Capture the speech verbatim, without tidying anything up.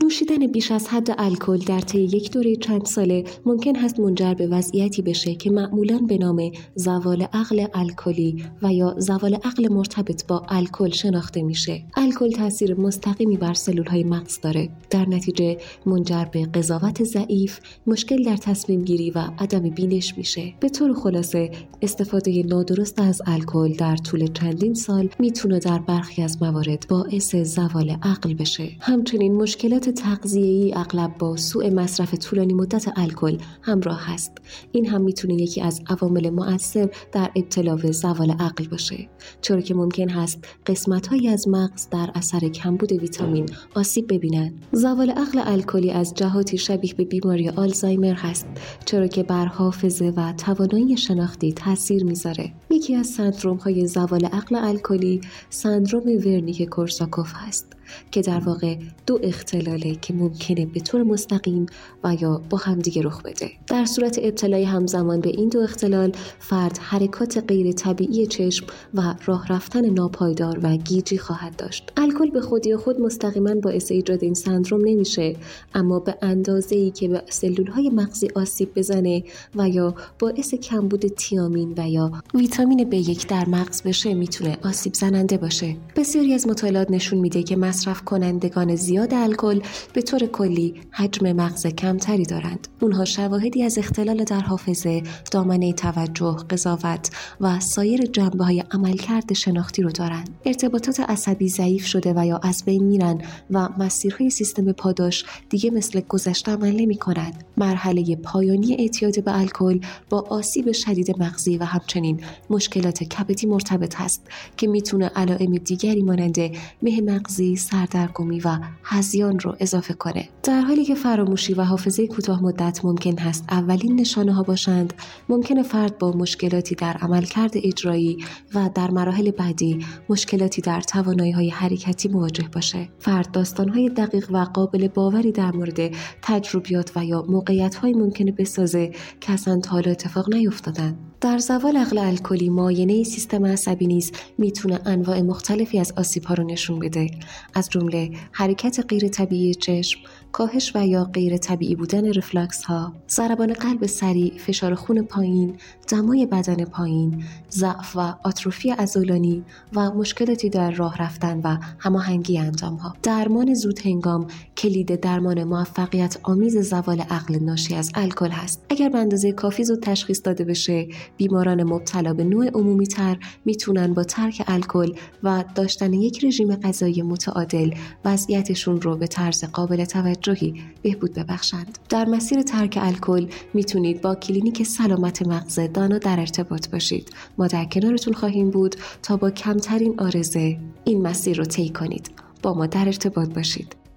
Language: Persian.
نوشیدن بیش از حد الکل در طی یک دوره چند ساله ممکن است منجر به وضعیتی بشه که معمولاً به نام زوال عقل الکلی و یا زوال عقل مرتبط با الکل شناخته میشه. الکل تاثیر مستقیمی بر سلول‌های مغز داره. در نتیجه منجر به قضاوت ضعیف، مشکل در تصمیم گیری و عدم بینش میشه. به طور خلاصه استفاده نادرست از الکل در طول چندین سال میتونه در برخی از موارد باعث زوال عقل بشه. همچنین مشکلات تغذیه‌ای اغلب با سوء مصرف طولانی مدت الکل همراه هست. این هم میتونه یکی از عوامل مؤثر در ابتلا به زوال عقل باشه، چرا که ممکن هست قسمت‌هایی از مغز در اثر کمبود ویتامین آسیب ببینن. زوال عقل الکلی از جهاتی شبیه به بیماری آلزایمر هست، چرا که بر حافظه و توانایی شناختی تاثیر میذاره. یکی از سندروم‌های زوال عقل الکلی سندروم ورنیک-کورساکوف هست که در واقع دو اختلاله که ممکنه به طور مستقیم و یا با همدیگه رخ بده. در صورت ابتلای همزمان به این دو اختلال، فرد حرکات غیر طبیعی چشم و راه رفتن ناپایدار و گیجی خواهد داشت. الکل به خودی خود مستقیما باعث ایجاد این سندروم نمیشه، اما به اندازه‌ای که به سلول‌های مغزی آسیب بزنه و یا باعث کمبود تیامین و یا ویتامین بی یک در مغز بشه میتونه آسیب زننده باشه. بسیاری از مطالعات نشون میده که مصرف کنندگان زیاد الکل به طور کلی حجم مغز کمتری دارند. اونها شواهدی از اختلال در حافظه، دامنه توجه، قضاوت و سایر جنبه‌های عملکرد شناختی رو دارند. ارتباطات عصبی ضعیف شده و یا از بین میرن و مسیرهای سیستم پاداش دیگه مثل گذشته عمل نمی‌کنند. مرحله پایانی اعتیاد به الکل با آسیب شدید مغزی و همچنین مشکلات کبدی مرتبط هست که میتونه علائم دیگری مانند مه مغزی، سردرگمی و هذیان رو اضافه کنه. در حالی که فراموشی و حافظه کوتاه مدت ممکن هست اولین نشانه ها باشند، ممکنه فرد با مشکلاتی در عملکرد اجرایی و در مراحل بعدی مشکلاتی در توانایی‌های حرکتی مواجه باشه. فرد داستان‌های دقیق و قابل باوری در مورد تجربیات و یا موقعیت‌های ممکنه بسازه که اصلا تا حالا اتفاق نیفتادن. در زوال عقل الکلی معاینه سیستم عصبی نیز میتونه انواع مختلفی از آسیب‌ها رو نشون بده، از جمله حرکت غیر طبیعی چشم، کاهش و یا غیر طبیعی بودن رفلکس ها، ضربان قلب سریع، فشار خون پایین، دمای بدن پایین، ضعف و آتروفی عضلانی و مشکلاتی در راه رفتن و هماهنگی اندام ها. درمان زود هنگام کلید درمان موفقیت آمیز زوال عقل ناشی از الکل هست. اگر به اندازه کافی زود تشخیص داده بشه، بیماران مبتلا به نوع عمومی تر میتونن با ترک الکل و داشتن یک رژیم غذایی متعادل وضعیتشون رو به طرز قابل توجهی بهبود ببخشند. در مسیر ترک الکل میتونید با کلینیک سلامت مغز دانا در ارتباط باشید. ما در کنارتون خواهیم بود تا با کمترین عارضه این مسیر رو طی کنید. با ما در ارتباط باشید.